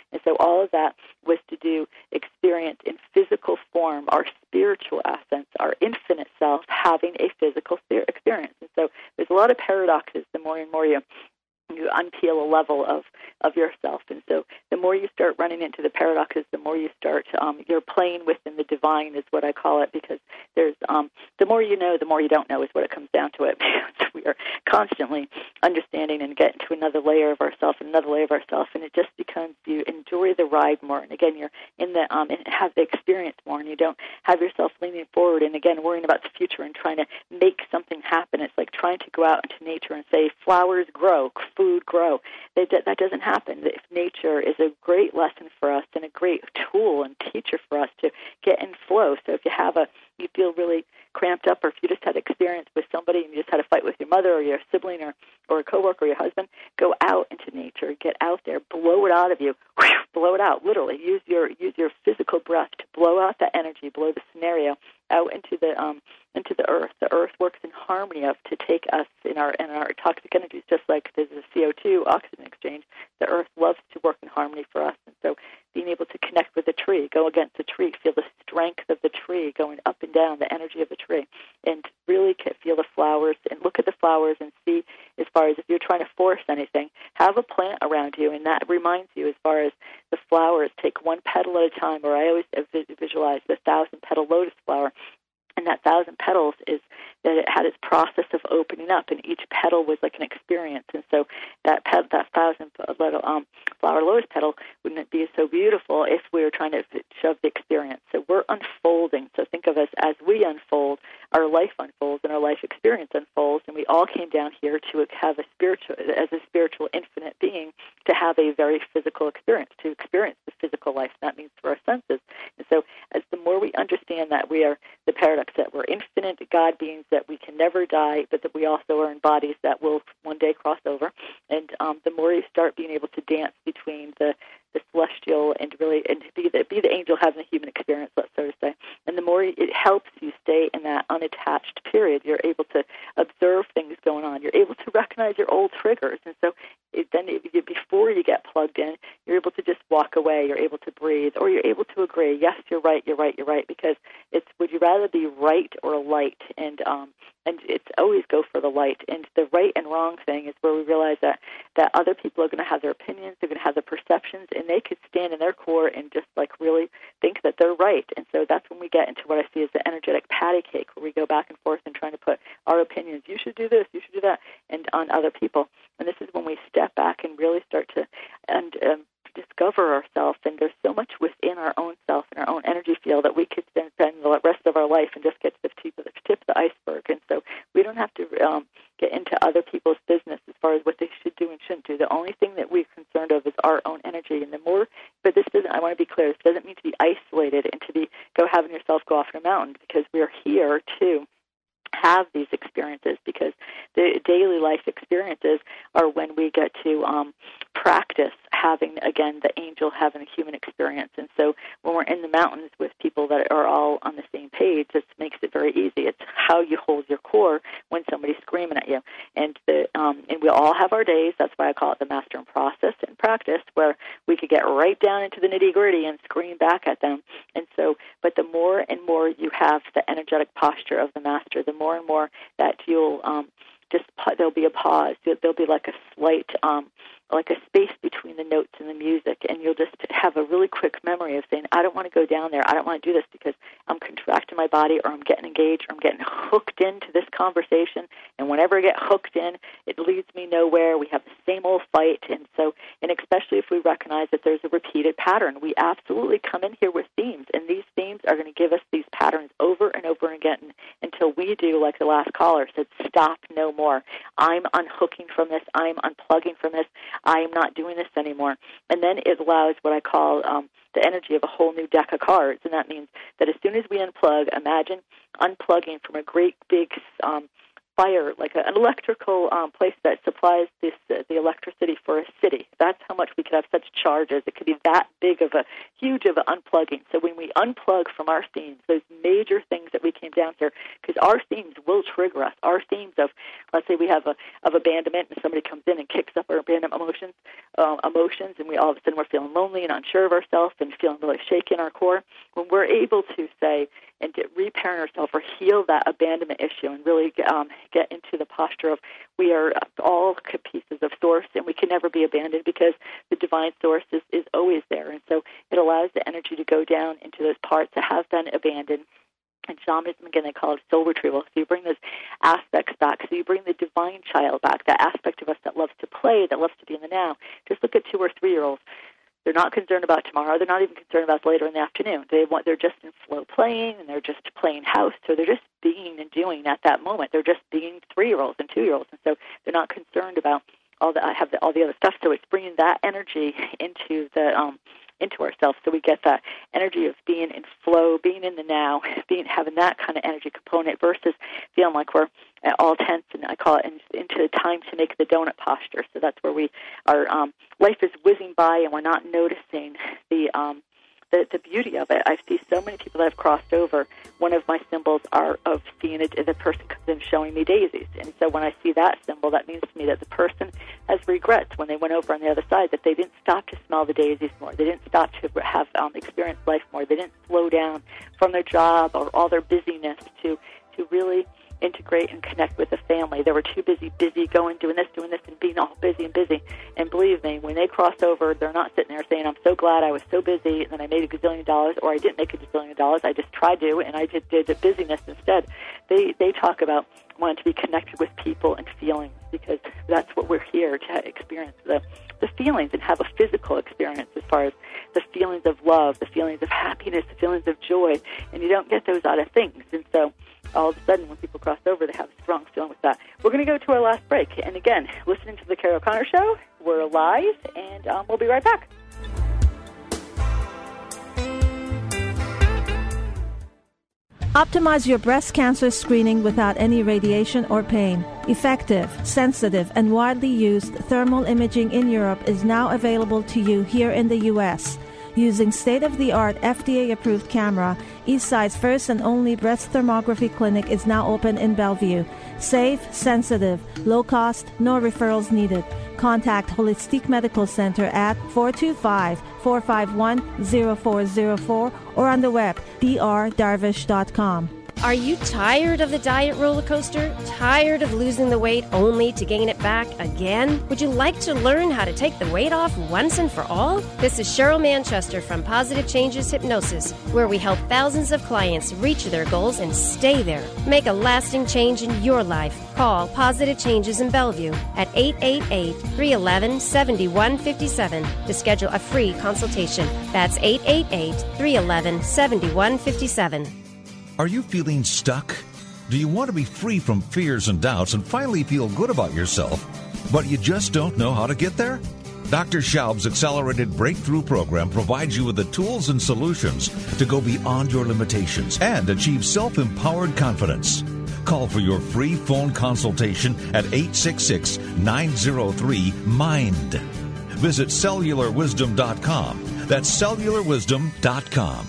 [SPEAKER 1] And so all of that was to do experience in physical form, our spiritual essence, our infinite self having a physical experience. And so there's a lot of paradoxes the more and more you you unpeel a level of, of yourself. And so the more you start running into the paradoxes, the more you start, um, you're playing within the divine is what I call it, because there's, um, the more you know, the more you don't know is what it comes down to it. Because we are constantly understanding and getting to another layer of ourself and another layer of ourself, and it just becomes you enjoy the ride more. And again, you're in the, um, and have the experience more, and you don't have yourself leaning forward and again, worrying about the future and trying to make something happen. It's like trying to go out into nature and say, flowers grow, food grow. They, that doesn't happen. If nature is a great lesson for us and a great tool and teacher for us to get in flow. So if you have a, you feel really cramped up, or if you just had experience with somebody and you just had a fight with your mother or your sibling or, or a coworker or your husband, go out into nature, get out there, blow it out of you, blow it out, literally. Use your use your physical breath to blow out that energy, blow the scenario out into the um into the earth. The earth works in harmony of to take us in our in our toxic energies, just like there's a C O two oxygen exchange. The earth loves to work in harmony for us, and so being able to connect with the tree, go against the tree, feel the strength of the tree going up and down, the energy of the tree, and really feel the flowers and look at the flowers and see, as far as if you're trying to force anything, have a plant around you, and that reminds you as far as the flowers, take one petal at a time, or I always visualize the thousand petal lotus flower. And that thousand petals is that it had its process of opening up, and each petal was like an experience. And so that pet, that thousand little um, flower lotus petal wouldn't it be so beautiful if we were trying to shove the experience? So we're unfolding. So think of us as we unfold, our life unfolds, and our life experience unfolds. And we all came down here to have a spiritual, as a spiritual infinite being, to have a very physical experience, to experience the physical life. That means through our senses. And so as the more we understand that we are the paradox, that we're infinite God beings, that we can never die, but that we also are in bodies that will one day cross over. And um, the more you start being able to dance between the, the celestial and really and be the be the angel having a human experience, let's so to say, and the more it helps you stay in that unattached period, you're able to observe things going on. You're able to recognize your old triggers, and so it, then it, before you get plugged in, you're able to just walk away. You're able to breathe, or you're able to agree. Yes, you're right. You're right. You're right. Because it's would you rather be right or light? And um, and it's always go for the light. And the right and wrong thing is where we realize that that other people are going to have their opinions, they're going to have their perceptions, and they could stand in their core and just like really think that they're right. And so that's when we get into what I see as the energetic patty cake, where we go back and forth and trying to put our opinions. You should do this. You should do that, and on other people. And this is when we step back and really start to and um, discover ourselves. And there's so much within our own self and our own energy field that we could then spend the rest of our life and just get to the tip of the, tip of the iceberg. And so we don't have to um, get into other people's business as far as what they should do and shouldn't do. The only thing that we're concerned of is our own energy. And the more, but this doesn't, I want to be clear, this doesn't mean to be isolated and to be go having yourself go off on a mountain, because we're here to have these experiences, because the daily life experiences are when we get to um, practice having, again, the angel having a human experience. And so when we're in the mountains with people that are all on the same page, this makes it very easy. It's how you hold your core when somebody's screaming at you. And the um, and we all have our days. That's why I call it the master in process and practice, where we could get right down into the nitty-gritty and scream back at them. And so, but the more and more you have the energetic posture of the master, the more and more that you'll um, just, there'll be a pause. There'll be like a slight, um, like a space between the notes and the music, and you'll just have a really quick memory of saying, I don't want to go down there. I don't want to do this because I'm contracting my body, or I'm getting engaged, or I'm getting hooked into this conversation. And whenever I get hooked in, it leads me nowhere. We have the same old fight. And so, and especially if we recognize that there's a repeated pattern, we absolutely come in here with themes, and these themes are going to give us these patterns over and over again until we do, like the last caller said, stop no more. I'm unhooking from this. I'm unplugging from this. I am not doing this anymore. And then it allows what I call um, the energy of a whole new deck of cards. And that means that as soon as we unplug, imagine unplugging from a great big um, fire, like a, an electrical um, place that supplies this, uh, the electricity for a city. That's how much we could have such charges. It could be that big of a, huge of an unplugging. So when we unplug from our themes, those major things that we came down here, because our themes will trigger us. Our themes of, let's say we have a of abandonment, and somebody comes in and kicks up our abandonment emotions, um, emotions, and we all of a sudden we're feeling lonely and unsure of ourselves and feeling really shaky in our core. When we're able to say and get, reparent ourselves or heal that abandonment issue and really um, get into the posture of we are all pieces of source and we can never be abandoned because the divine source is, is always there. And so it allows the energy to go down into those parts that have been abandoned. And shamanism, again, they call it soul retrieval. So you bring those aspects back. So you bring the divine child back, that aspect of us that loves to play, that loves to be in the now. Just look at two or three-year-olds. They're not concerned about tomorrow. They're not even concerned about later in the afternoon. They want, they're just in flow playing, and they're just playing house. So they're just being and doing at that moment. They're just being three-year-olds and two-year-olds. And so they're not concerned about all the, I have the, all the other stuff. So it's bringing that energy into the um, into ourselves, so we get that energy of being in flow, being in the now, being having that kind of energy component versus feeling like we're all tense, and I call it into the time to make the donut posture. So that's where we our um, life is whizzing by, and we're not noticing the um, the, the beauty of it. I see so many people that have crossed over. One of my symbols are of seeing it, the person comes in showing me daisies. And so when I see that symbol, that means to me that the person has regrets when they went over on the other side, that they didn't stop to smell the daisies more. They didn't stop to have um, experienced life more. They didn't slow down from their job or all their busyness to, to really integrate and connect with the family. They were too busy, busy going, doing this, doing this, and being all busy and busy. And believe me, when they cross over, they're not sitting there saying, I'm so glad I was so busy and then I made a gazillion dollars, or I didn't make a gazillion dollars, I just tried to, and I just did the busyness instead. They they talk about wanting to be connected with people and feelings, because that's what we're here to experience, the, the feelings, and have a physical experience as far as the feelings of love, the feelings of happiness, the feelings of joy, and you don't get those out of things. And so all of a sudden, when people cross over, they have a strong feeling with that. We're going to go to our last break. And again, listening to the Carrie O'Connor Show, we're live, and um, we'll be right back.
[SPEAKER 11] Optimize your breast cancer screening without any radiation or pain. Effective, sensitive, and widely used thermal imaging in Europe is now available to you here in the U S Using state-of-the-art F D A-approved camera, Eastside's first and only breast thermography clinic is now open in Bellevue. Safe, sensitive, low cost, no referrals needed. Contact Holistic Medical Center at four two five, four five one, zero four zero four or on the web, d r darvish dot com.
[SPEAKER 12] Are you tired of the diet roller coaster? Tired of losing the weight only to gain it back again? Would you like to learn how to take the weight off once and for all? This is Cheryl Manchester from Positive Changes Hypnosis, where we help thousands of clients reach their goals and stay there. Make a lasting change in your life. Call Positive Changes in Bellevue at eight eight eight, three one one, seven one five seven to schedule a free consultation. That's eight eight eight, three one one, seven one five seven.
[SPEAKER 2] Are you feeling stuck? Do you want to be free from fears and doubts and finally feel good about yourself, but you just don't know how to get there? Doctor Schaub's Accelerated Breakthrough Program provides you with the tools and solutions to go beyond your limitations and achieve self-empowered confidence. Call for your free phone consultation at eight six six, nine zero three, MIND. Visit cellular wisdom dot com. That's cellular wisdom dot com.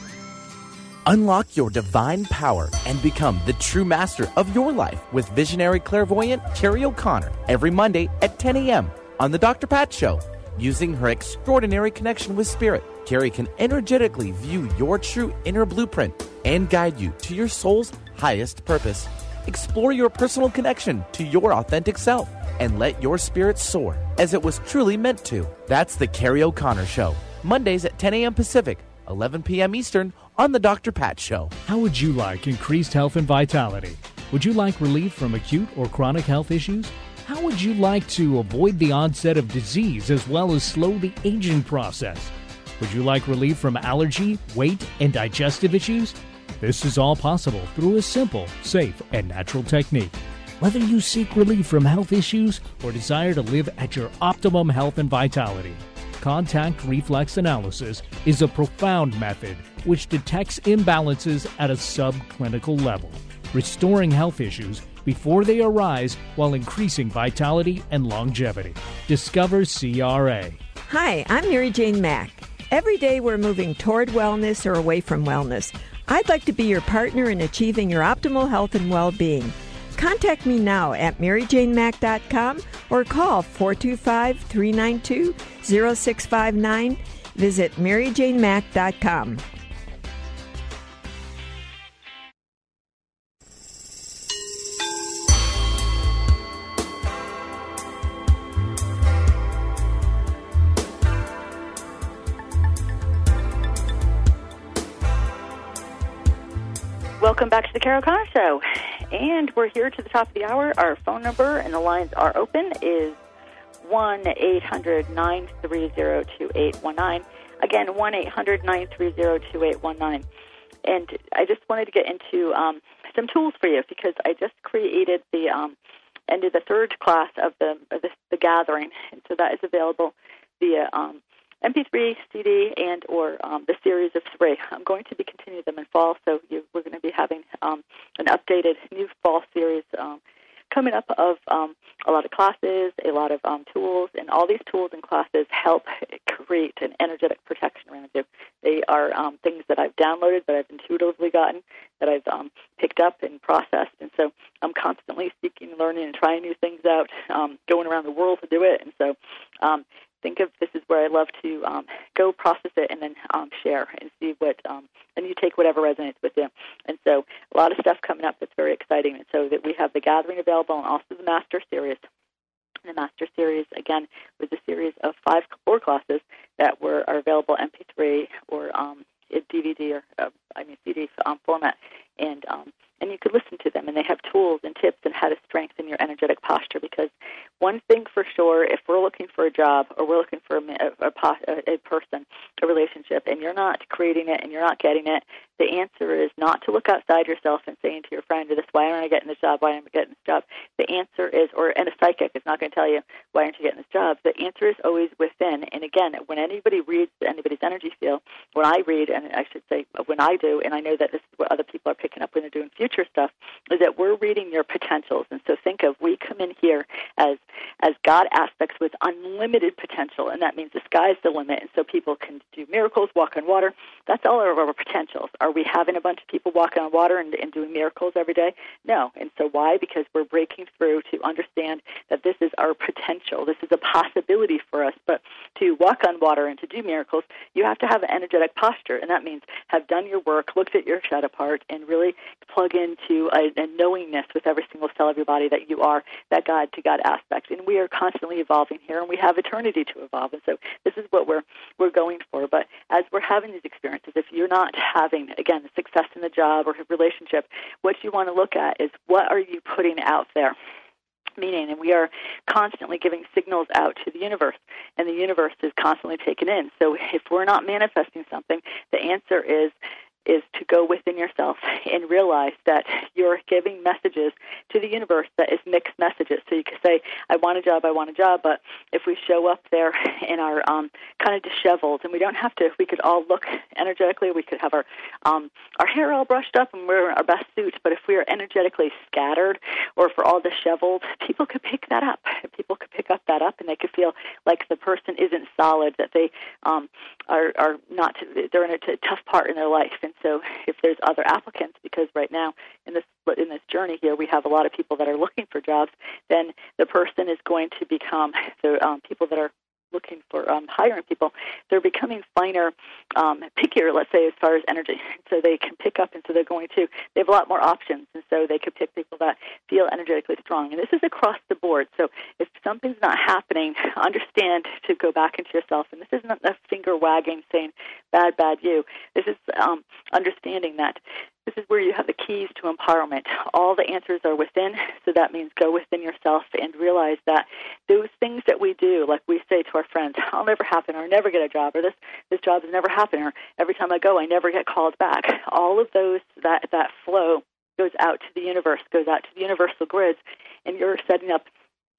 [SPEAKER 6] Unlock your divine power and become the true master of your life with visionary clairvoyant Carrie O'Connor every Monday at ten a.m. on The Doctor Pat Show. Using her extraordinary connection with Spirit, Carrie can energetically view your true inner blueprint and guide you to your soul's highest purpose. Explore your personal connection to your authentic self and let your spirit soar as it was truly meant to. That's The Carrie O'Connor Show, Mondays at ten a.m. Pacific, eleven p.m. Eastern, on The Doctor Pat Show.
[SPEAKER 5] How would you like increased health and vitality? Would you like relief from acute or chronic health issues? How would you like to avoid the onset of disease as well as slow the aging process? Would you like relief from allergy, weight, and digestive issues? This is all possible through a simple, safe, and natural technique. Whether you seek relief from health issues or desire to live at your optimum health and vitality, contact reflex analysis is a profound method which detects imbalances at a subclinical level, restoring health issues before they arise while increasing vitality and longevity. Discover C R A.
[SPEAKER 13] Hi, I'm Mary Jane Mack. Every day we're moving toward wellness or away from wellness. I'd like to be your partner in achieving your optimal health and well-being. Contact me now at mary jane mack dot com or call four two five, three nine two, zero six five nine. Visit mary jane mack dot com.
[SPEAKER 1] Welcome back to the Carol Connor Show. And we're here to the top of the hour. Our phone number, and the lines are open, is one eight hundred, nine three zero, two eight one nine. Again, one eight hundred, nine three zero, two eight one nine. And I just wanted to get into um, some tools for you because I just created the um, end of the third class of the, of the the gathering. And so that is available via um, M P three, C D, and or um, the series of three. I'm going to be continuing them in fall, so you, we're going to be having um, an updated new fall series um, coming up of um, a lot of classes, a lot of um, tools, and all these tools and classes help create an energetic protection around you. They are um, things that I've downloaded, that I've intuitively gotten, that I've um, picked up and processed, and so I'm constantly seeking, learning, and trying new things out, um, going around the world to do it, and so um, think of this is where I love to um, go process it and then um, share and see what, um, and you take whatever resonates with you. And so a lot of stuff coming up that's very exciting. And so that we have the Gathering available and also the Master Series. And the Master Series, again, was a series of five core classes that were are available M P three or um, D V D or, uh, I mean, C D um, format. And um, and you could listen to them, and they have tools and tips on how to strengthen your energetic posture. Because one thing for sure, if we're looking for a job or we're looking for a, a, a, a person, a relationship, and you're not creating it and you're not getting it, the answer is not to look outside yourself and saying to your friend, "This, why aren't I getting this job? Why aren't I getting this job?" The answer is, or and a psychic is not going to tell you, "Why aren't you getting this job?" The answer is always within. And again, when anybody reads anybody's energy field, when I read, and I should say when I do, and I know that this is what other people are picking up when they're doing future stuff, is that we're reading your potentials. And so think of, we come in here as as God aspects with unlimited potential, and that means the sky's the limit. And so people can do miracles, walk on water. That's all of our potentials. Are we having a bunch of people walking on water and, and doing miracles every day? No. And so why? Because we're breaking through to understand that this is our potential. This is a possibility for us. But to walk on water and to do miracles, you have to have an energetic posture, and that means have done your work, looked at your shadow part, and really plug into a, a knowingness with every single cell of your body that you are that God to God aspect. And we are constantly evolving here, and we have eternity to evolve. And so this is what we're we're going for. But as we're having these experiences, if you're not having, again, the success in the job or relationship, what you want to look at is what are you putting out there? Meaning, and we are constantly giving signals out to the universe, and the universe is constantly taken in. So if we're not manifesting something, the answer is is to go within yourself and realize that you're giving messages to the universe that is mixed messages. So you could say, I want a job, I want a job, but if we show up there in our um, kind of disheveled, and we don't have to, we could all look energetically, we could have our um, our hair all brushed up and wear our best suits, but if we are energetically scattered or if we're all disheveled, people could pick that up. People could pick up that up, and they could feel like the person isn't solid, that they um, are, are not, they're in a t- tough part in their life. And so if there's other applicants, because right now in this in this journey here we have a lot of people that are looking for jobs, then the person is going to become, the um, people that are looking for um, hiring people, they're becoming finer, um, pickier, let's say, as far as energy. So they can pick up, and so they're going to, they have a lot more options, and so they could pick people that feel energetically strong. And this is across the board. So if something's not happening, understand to go back into yourself. And this isn't a finger wagging saying, bad, bad you. This is um, understanding that this is where you have the keys to empowerment. All the answers are within, so that means go within yourself and realize that those things that we do, like we say to our friends, I'll never happen, or I'll never get a job, or this this job is never happening, or every time I go, I never get called back. All of those, that, that flow goes out to the universe, goes out to the universal grids, and you're setting up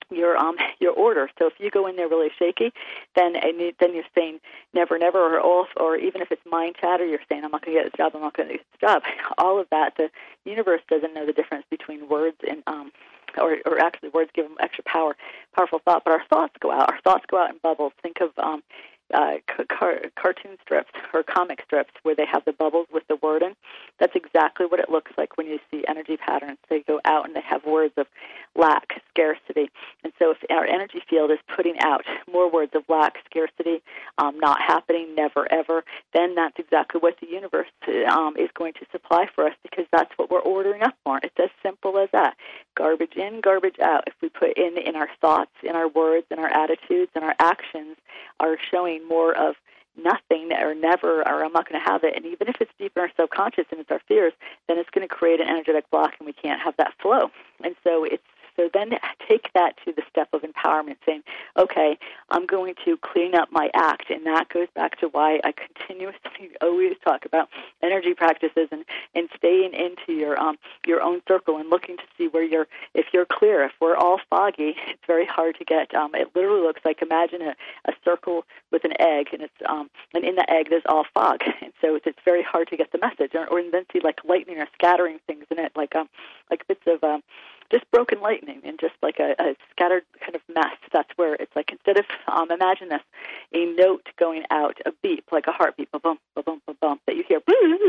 [SPEAKER 1] your um your order. So if you go in there really shaky, then and you, then you're saying never, never, or off, or even if it's mind chatter, you're saying I'm not going to get this job, I'm not going to get this job. All of that, the universe doesn't know the difference between words and um or or actually words give them extra power, powerful thought. But our thoughts go out. Our thoughts go out in bubbles. Think of um. Uh, car- cartoon strips or comic strips where they have the bubbles with the word in. That's exactly what it looks like when you see energy patterns. They go out and they have words of lack, scarcity. And so if our energy field is putting out more words of lack, scarcity, um, not happening, never, ever, then that's exactly what the universe um, is going to supply for us, because that's what we're ordering up for. It's as simple as that. Garbage in, garbage out. If we put in in our thoughts, in our words, in our attitudes, and our actions are showing more of nothing or never or I'm not going to have it, and even if it's deep in our subconscious and it's our fears, then it's going to create an energetic block and we can't have that flow. And so it's So then take that to the step of empowerment, saying, okay, I'm going to clean up my act. And that goes back to why I continuously always talk about energy practices and, and staying into your um, your own circle and looking to see where you're, if you're clear. If we're all foggy, it's very hard to get. Um, it literally looks like, imagine a, a circle with an egg, and it's um, and in the egg there's all fog. And so it's, it's very hard to get the message. Or, or then see like lightning or scattering things in it, like um, like bits of um, just broken lightning and just like a, a scattered kind of mess. That's where it's like, instead of, um, imagine this, a note going out, a beep, like a heartbeat, ba-bump, ba-bump, ba-bump, that you hear,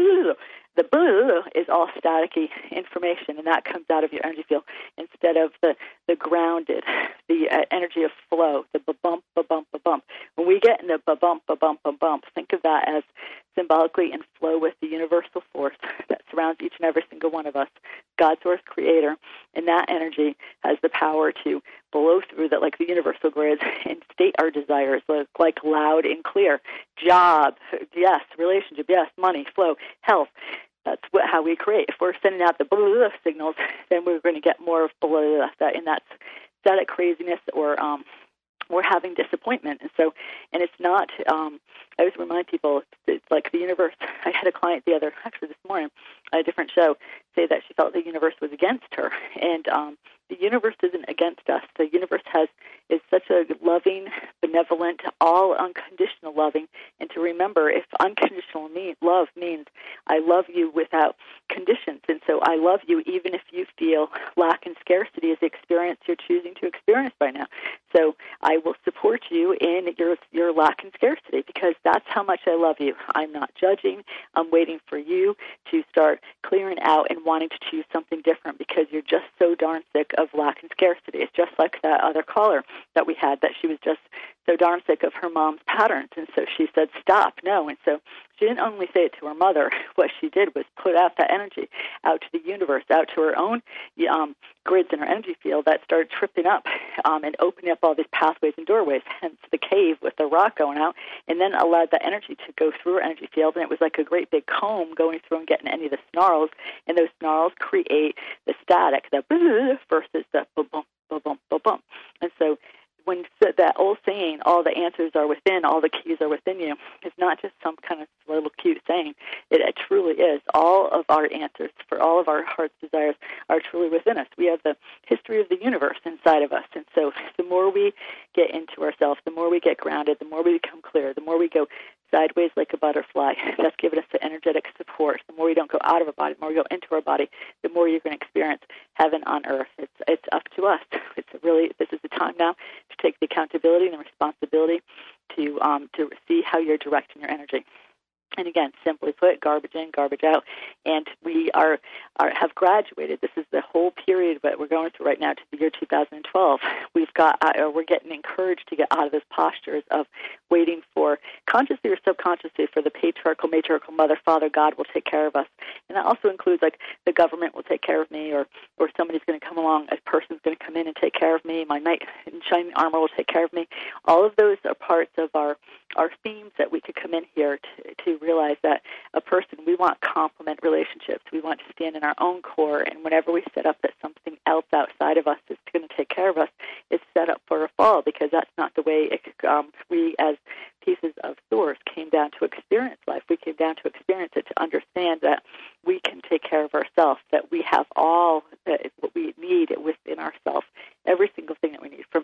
[SPEAKER 1] the boo is all staticky information, and that comes out of your energy field, instead of the, the grounded, the uh, energy of flow, the ba-bump, ba-bump, ba-bump. When we get in the ba-bump, ba-bump, ba-bump, think of that as symbolically in flow with the universal force that surrounds each and every single one of us, God, source, creator, and that energy has the power to blow through that, like the universal grids, and state our desires like, like loud and clear. Job, yes. Relationship, yes. Money, flow, health. That's what, how we create. If we're sending out the blah, blah, blah signals, then we're going to get more of blah, blah, blah, that, and that's static craziness or um, we're having disappointment. And so, and it's not, um, I always remind people, it's like the universe. I had a client the other, actually this morning, at a different show, say that she felt the universe was against her. And um, the universe isn't against us. The universe has is such a loving, benevolent, all unconditional loving. And to remember, if unconditional mean, love means I love you without conditions. And so I love you even if you feel lack and scarcity is the experience you're choosing to experience right now. So I will support you in your your lack and scarcity, because that's how much I love you. I'm not judging. I'm waiting for you to start clearing out and wanting to choose something different, because you're just so darn sick of lack and scarcity. It's just like that other caller that we had, that she was just so darn sick of her mom's patterns. And so she said, stop, no. And so she didn't only say it to her mother. What she did was put out that energy out to the universe, out to her own um, grids in her energy field that started tripping up um, and opening up all these pathways and doorways, hence the cave with the rock going out, and then allowed that energy to go through her energy field. And it was like a great big comb going through and getting any of the snarls, and those snarls create the static, the versus the ba-bump, ba-bump, ba-bump. And so when that old saying, all the answers are within, all the keys are within you, is not just some kind of little cute saying. It, it truly is. All of our answers for all of our heart's desires are truly within us. We have the history of the universe inside of us. And so the more we get into ourselves, the more we get grounded, the more we become clear, the more we go sideways like a butterfly. That's given us the energetic support. The more we don't go out of our body, the more we go into our body, the more you're going to experience heaven on earth. It's it's up to us. It's really, this is the time now to take the accountability and the responsibility to um, to see how you're directing your energy. And again, simply put, garbage in, garbage out. And we are, are have graduated. This is the whole period that we're going through right now to the year two thousand twelve. We've got, uh, we're getting encouraged to get out of those postures of waiting for, consciously or subconsciously, for the patriarchal, matriarchal mother, father, God will take care of us. And that also includes like the government will take care of me, or or somebody's going to come along, a person's going to come in and take care of me. My knight in shining armor will take care of me. All of those are parts of our our themes that we could come in here to, to realize that a person, we want complement relationships. We want to stand in our own core, and whenever we set up that something else outside of us is going to take care of us, it's set up for a fall, because that's not the way it, um, we as pieces of source came down to experience life. We came down to experience it to understand that we can take care of ourselves, that we have all that what we need within ourselves, every single thing that we need, from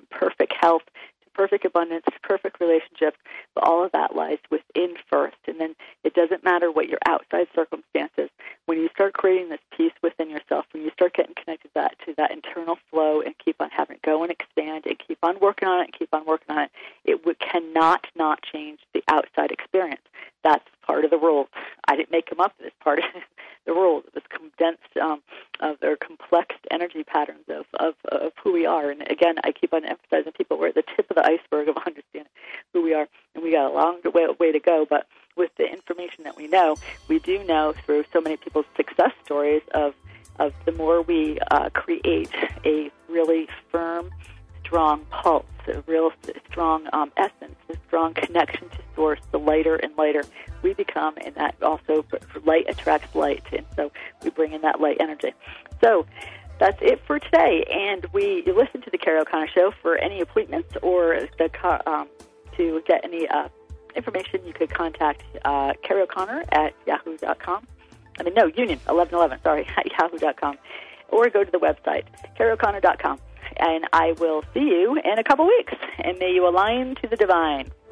[SPEAKER 1] perfect abundance, perfect relationships, but all of that lies within first. And then it doesn't matter what your outside circumstances. When you start creating this peace within yourself, when you start getting connected to that, to that internal flow and keep on having it go and expand and keep on working on it and keep on working on it, it w- cannot not change the outside experience. That's part of the rules. I didn't make them up. It's part of the rules. This condensed, um, of their complex energy patterns of, of, of who we are. And again, I keep on emphasizing people we're at the tip of the iceberg of understanding who we are, and we got a long way, way to go. But with the information that we know, we do know through so many people's success stories of of the more we uh, create a really firm, strong pulse, a real strong um, essence, a strong connection to source, the lighter and lighter we become, and that also light attracts light, and so we bring in that light energy. So that's it for today, and we you listen to the Carrie O'Connor Show. For any appointments or the um, to get any uh, information, you could contact uh, Carrie O'Connor at yahoo dot com. I mean, no, Union, eleven eleven, sorry, at yahoo dot com. Or go to the website, carrie o'connor dot com. And I will see you in a couple weeks. And may you align to the divine.